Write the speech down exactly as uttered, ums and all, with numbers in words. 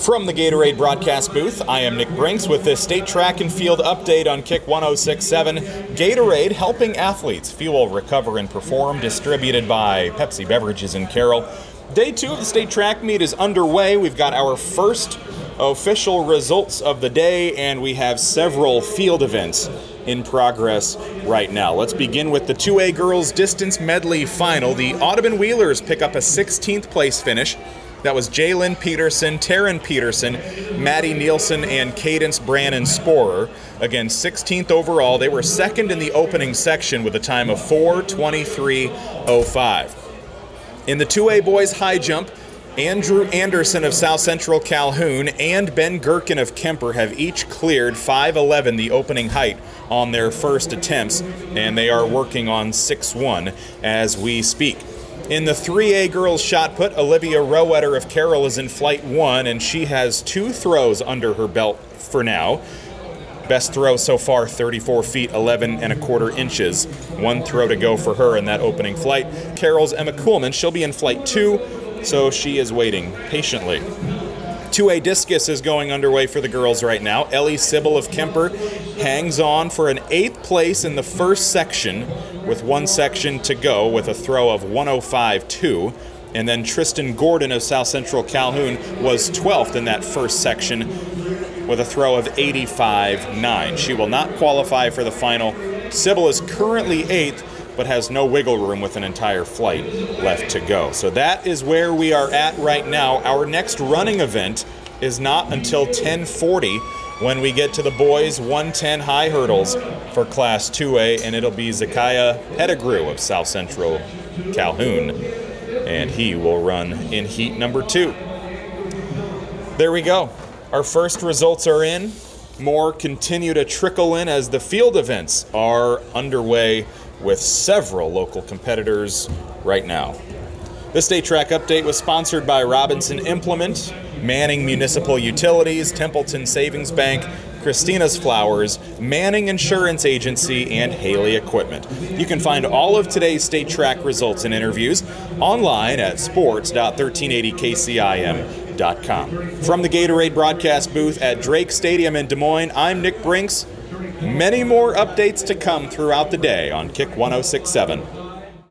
From the Gatorade broadcast booth, I am Nick Brinks with this state track and field update on Kick one oh six point seven. Gatorade helping athletes fuel, recover, and perform, distributed by Pepsi Beverages in Carroll. Day two of the state track meet is underway. We've got our first official results of the day, and we have several field events in progress right now. Let's begin with the two A girls distance medley final. The Audubon Wheelers pick up a sixteenth place finish. That was Jalen Peterson, Taryn Peterson, Maddie Nielsen, and Cadence Brannon Sporer. Again, sixteenth overall. They were second in the opening section with a time of four twenty-three oh five. In the two A boys high jump, Andrew Anderson of South Central Calhoun and Ben Gherkin of Kemper have each cleared five eleven, the opening height, on their first attempts, and they are working on six one as we speak. In the three A girls shot put, Olivia Rowetter of Carroll is in flight one, and she has two throws under her belt for now. Best throw so far, thirty-four feet, eleven and a quarter inches. One throw to go for her in that opening flight. Carroll's Emma Kuhlman, she'll be in flight two, so she is waiting patiently. two A discus is going underway for the girls right now. Ellie Sybil of Kemper hangs on for an eighth place in the first section with one section to go with a throw of one oh five two. And then Tristan Gordon of South Central Calhoun was twelfth in that first section with a throw of eighty-five nine. She will not qualify for the final. Sybil is currently eighth, but has no wiggle room with an entire flight left to go. So that is where we are at right now. Our next running event is not until ten forty when we get to the boys one ten high hurdles for Class two A, and it'll be Zakiah Pettigrew of South Central Calhoun, and he will run in heat number two. There we go. Our first results are in. More continue to trickle in as the field events are underway with several local competitors right now. This State Track Update was sponsored by Robinson Implement, Manning Municipal Utilities, Templeton Savings Bank, Christina's Flowers, Manning Insurance Agency, and Haley Equipment. You can find all of today's State Track results and interviews online at sports dot thirteen eighty K C I M dot com. From the Gatorade broadcast booth at Drake Stadium in Des Moines, I'm Nick Brinks. Many more updates to come throughout the day on Kick one oh six point seven.